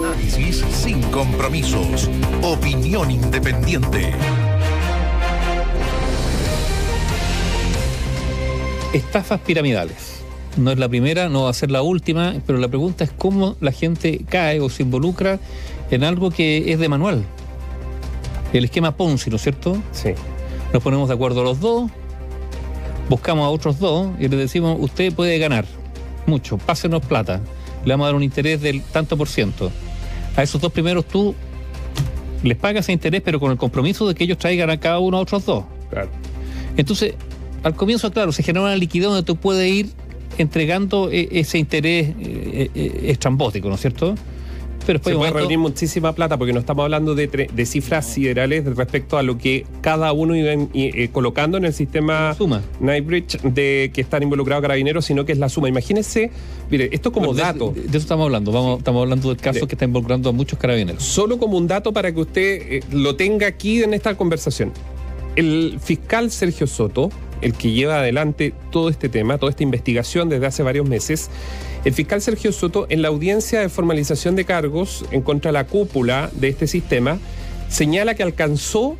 Análisis sin compromisos. Opinión independiente. Estafas piramidales. No es la primera, no va a ser la última, pero la pregunta es cómo la gente cae o se involucra en algo que es de manual. El esquema Ponzi, ¿no es cierto? Sí. Nos ponemos de acuerdo los dos, buscamos a otros dos y les decimos, usted puede ganar mucho, pásenos plata, le vamos a dar un interés del tanto por ciento. A esos dos primeros tú les pagas ese interés, pero con el compromiso de que ellos traigan a cada uno a otros dos. Claro. Entonces, al comienzo, claro, se genera una liquidez donde tú puedes ir entregando ese interés estrambótico, ¿no es cierto? Pero después se puede reunir muchísima plata porque no estamos hablando de cifras siderales respecto a lo que cada uno iba colocando en el sistema Nightbridge de que están involucrados carabineros, sino que es la suma. Imagínense, mire, esto como dato. De eso estamos hablando, estamos hablando del caso que está involucrando a muchos carabineros. Solo como un dato para que usted lo tenga aquí en esta conversación. El fiscal Sergio Soto, el que lleva adelante todo este tema, toda esta investigación desde hace varios meses, el fiscal Sergio Soto, en la audiencia de formalización de cargos en contra de la cúpula de este sistema, señala que alcanzó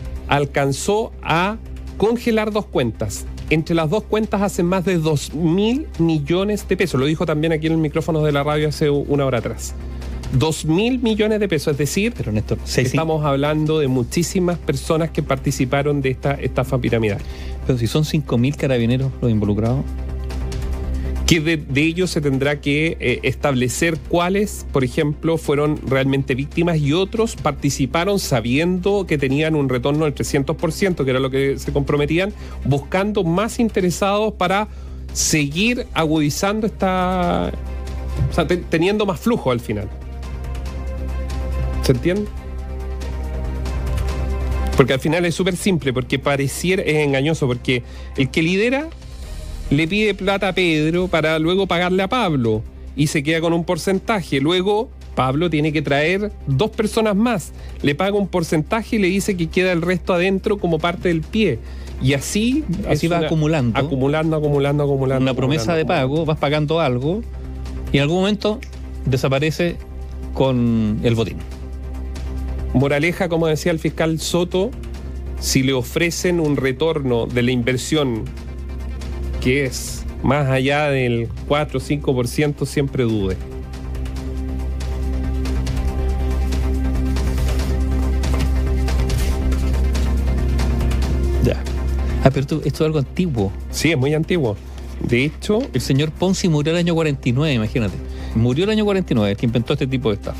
a congelar dos cuentas. Entre las dos cuentas hacen más de 2.000 millones de pesos. Lo dijo también aquí en el micrófono de la radio hace una hora atrás. 2.000 millones de pesos, es decir, pero Néstor, estamos hablando de muchísimas personas que participaron de esta estafa piramidal. Pero si son 5.000 carabineros los involucrados, que de ellos se tendrá que establecer cuáles, por ejemplo, fueron realmente víctimas y otros participaron sabiendo que tenían un retorno del 300%, que era lo que se comprometían, buscando más interesados para seguir agudizando teniendo más flujo al final. ¿Se entiende? Porque al final es súper simple, porque pareciera, es engañoso, porque el que lidera le pide plata a Pedro para luego pagarle a Pablo y se queda con un porcentaje. Luego Pablo tiene que traer 2 personas más, le paga un porcentaje y le dice que queda el resto adentro como parte del pie. Y así va acumulando. Acumulando. Una promesa de pago, vas pagando algo y en algún momento desaparece con el botín. Moraleja, como decía el fiscal Soto, si le ofrecen un retorno de la inversión que es más allá del 4 o 5%, siempre dude. Ya. Pero esto es algo antiguo. Sí, es muy antiguo. De hecho, el señor Ponzi murió el año 49, imagínate. Murió el año 49, el que inventó este tipo de estafa.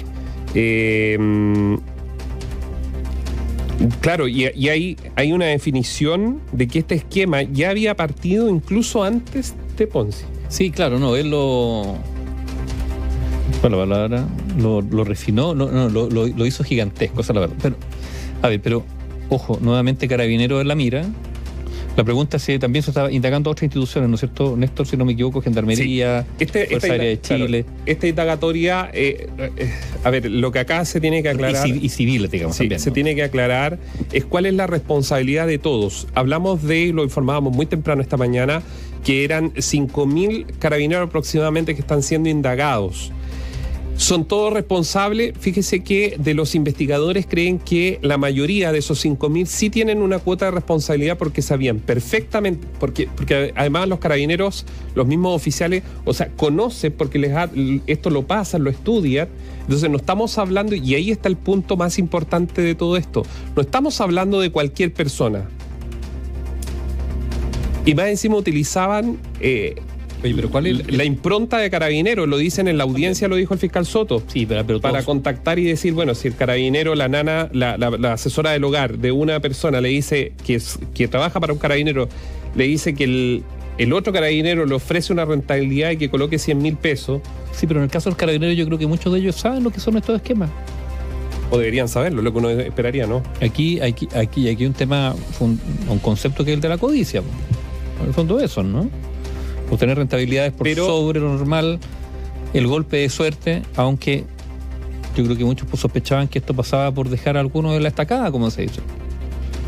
Claro, y hay una definición de que este esquema ya había partido incluso antes de Ponzi. Sí, claro, no, él lo refinó, lo hizo gigantesco, esa es la verdad. Pero, ojo, nuevamente Carabineros en la mira. La pregunta es si también se está indagando a otras instituciones, ¿no es cierto, Néstor? Si no me equivoco, Gendarmería, sí. Fuerza Aérea de Chile. Claro, esta indagatoria, lo que acá se tiene que aclarar... Y civil, digamos, sí, también, se tiene que aclarar es cuál es la responsabilidad de todos. Hablamos lo informábamos muy temprano esta mañana, que eran 5.000 carabineros aproximadamente que están siendo indagados. Son todos responsables. Fíjese que de los investigadores creen que la mayoría de esos 5.000 sí tienen una cuota de responsabilidad porque sabían perfectamente, porque además los carabineros, los mismos oficiales, conocen porque esto lo pasan, lo estudian. Entonces no estamos hablando, y ahí está el punto más importante de todo esto, no estamos hablando de cualquier persona. Y más encima utilizaban... Oye, pero ¿cuál es la impronta de Carabineros? Lo dicen en la audiencia, lo dijo el fiscal Soto. Sí, pero para contactar y decir, bueno, si el carabinero, la nana, la asesora del hogar de una persona le dice que trabaja para un carabinero, le dice que el otro carabinero le ofrece una rentabilidad y que coloque 100.000 pesos. Sí, pero en el caso de los carabineros yo creo que muchos de ellos saben lo que son estos esquemas. O deberían saberlo, lo que uno esperaría, ¿no? Aquí hay un tema, un concepto que es el de la codicia. En el fondo eso, ¿no? Obtener rentabilidades sobre lo normal, el golpe de suerte, aunque yo creo que muchos sospechaban que esto pasaba por dejar a algunos en la estacada, como se dice.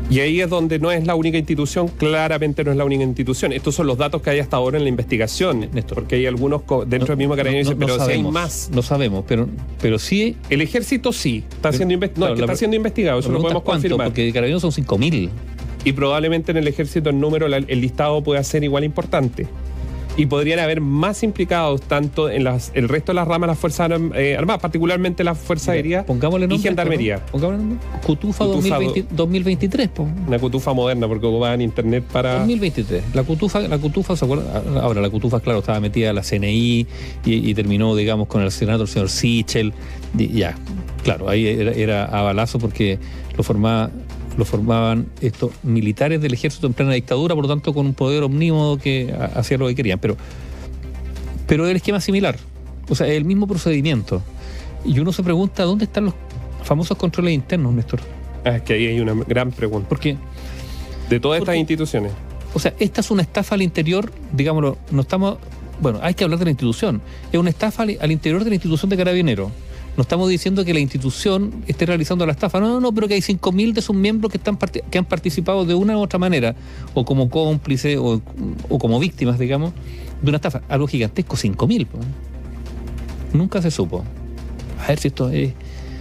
Y ahí es donde no es la única institución, claramente no es la única institución. Estos son los datos que hay hasta ahora en la investigación, Néstor, porque hay algunos dentro del mismo Carabineros dicen, pero si hay más. No sabemos, pero sí. El ejército sí, está siendo está siendo investigado, eso lo podemos confirmar. Porque Carabineros son 5.000. Y probablemente en el ejército el número, el listado pueda ser igual importante. Y podrían haber más implicados tanto en el resto de las ramas de las Fuerzas Armadas, particularmente la Fuerza Aérea y Gendarmería. Pongámosle nombre. Cutufa 2023. Una cutufa moderna, porque ocupaban internet para... 2023. La cutufa, ¿se acuerdan? Ahora, la cutufa, claro, estaba metida a la CNI y terminó, digamos, con el asesinato del señor Sichel. Ya, claro, ahí era a balazo porque lo formaban estos militares del ejército en plena dictadura, por lo tanto con un poder omnímodo que hacía lo que querían, pero el esquema es similar, o sea, el mismo procedimiento, y uno se pregunta ¿dónde están los famosos controles internos, Néstor? Es que ahí hay una gran pregunta. ¿Por qué? De todas estas instituciones. O sea, esta es una estafa al interior, digámoslo, hay que hablar de la institución, es una estafa al interior de la institución de Carabineros. No estamos diciendo que la institución esté realizando la estafa, no, pero que hay 5.000 de sus miembros que han participado de una u otra manera, o como cómplices, o como víctimas, digamos, de una estafa. Algo gigantesco, 5.000. Nunca se supo. A ver si esto es...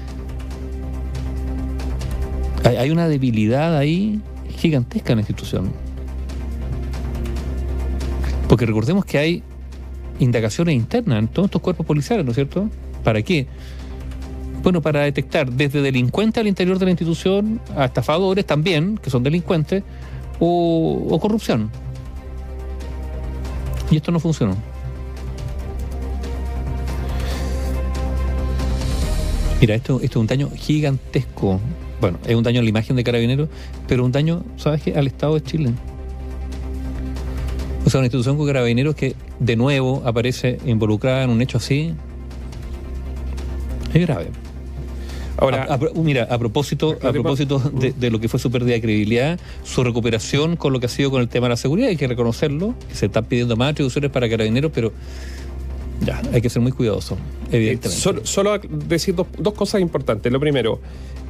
Hay una debilidad ahí gigantesca en la institución. Porque recordemos que hay indagaciones internas en todos estos cuerpos policiales, ¿no es cierto? ¿Para qué? Bueno, para detectar desde delincuentes al interior de la institución a estafadores también, que son delincuentes, o corrupción. Y esto no funcionó. Mira, esto es un daño gigantesco. Bueno, es un daño a la imagen de Carabineros, pero un daño, ¿sabes qué?, al Estado de Chile. O sea, una institución con Carabineros que de nuevo aparece involucrada en un hecho así, es grave. Ahora, a propósito de lo que fue su pérdida de credibilidad, su recuperación con lo que ha sido con el tema de la seguridad, hay que reconocerlo, que se están pidiendo más atribuciones para Carabineros, pero ya, hay que ser muy cuidadoso, evidentemente. Solo decir dos cosas importantes. Lo primero,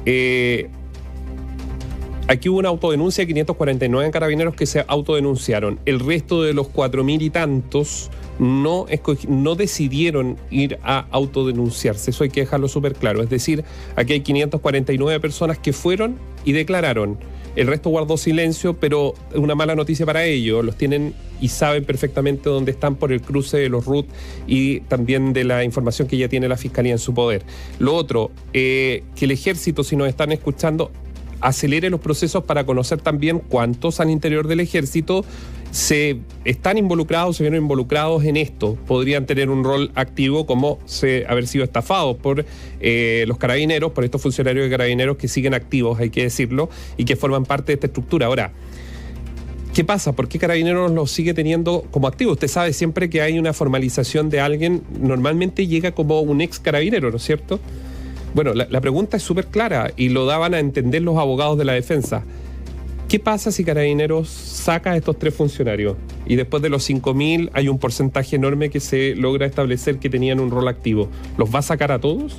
aquí hubo una autodenuncia de 549 en Carabineros que se autodenunciaron. El resto de los 4.000 y tantos no decidieron ir a autodenunciarse. Eso hay que dejarlo súper claro. Es decir, aquí hay 549 personas que fueron y declararon. El resto guardó silencio, pero una mala noticia para ellos. Los tienen y saben perfectamente dónde están por el cruce de los RUT y también de la información que ya tiene la Fiscalía en su poder. Lo otro, que el Ejército, si nos están escuchando, acelere los procesos para conocer también cuántos al interior del Ejército se están involucrados, se vieron involucrados en esto. Podrían tener un rol activo como haber sido estafados por los Carabineros, por estos funcionarios de Carabineros que siguen activos, hay que decirlo, y que forman parte de esta estructura. Ahora, ¿qué pasa? ¿Por qué Carabineros los sigue teniendo como activos? Usted sabe, siempre que hay una formalización de alguien, normalmente llega como un ex carabinero, ¿no es cierto? Bueno, la pregunta es súper clara y lo daban a entender los abogados de la defensa. ¿Qué pasa si Carabineros saca a estos 3 funcionarios y después de los 5.000 hay un porcentaje enorme que se logra establecer que tenían un rol activo? ¿Los va a sacar a todos?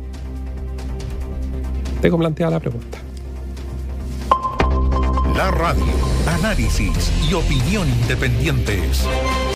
Tengo planteada la pregunta. La radio, análisis y opinión independientes.